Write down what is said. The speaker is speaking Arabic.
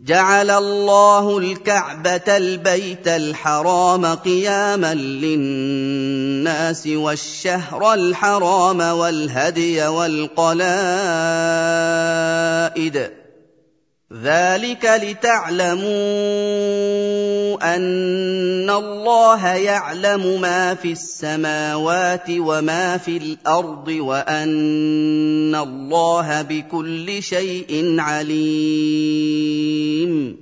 جعل الله الكعبة البيت الحرام قياما للناس والشهر الحرام والهدي والقلائد ذلك لتعلموا أن الله يعلم ما في السماوات وما في الأرض وأن الله بكل شيء عليم